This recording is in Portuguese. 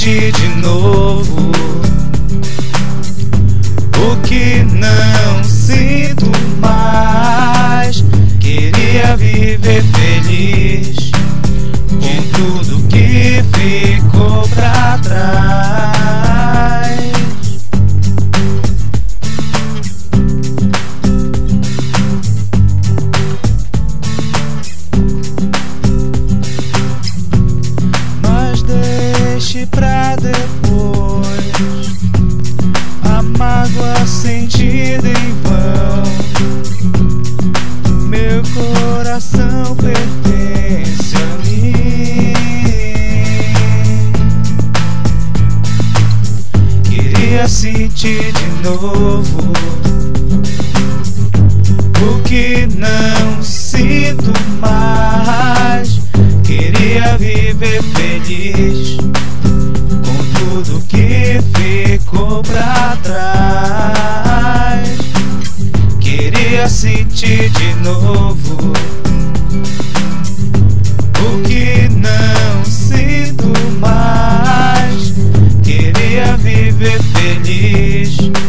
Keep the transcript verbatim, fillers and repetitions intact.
sentir de novo o que não sinto mais. Queria viver feliz com tudo que ficou pra trás. Mas deixe pra depois a mágoa sentida em vão. Meu coração pertence a mim. Queria sentir de novo o que não sinto mais. Queria viver feliz com tudo que ficou pra trás. Queria sentir de novo o que não sinto mais. Queria viver feliz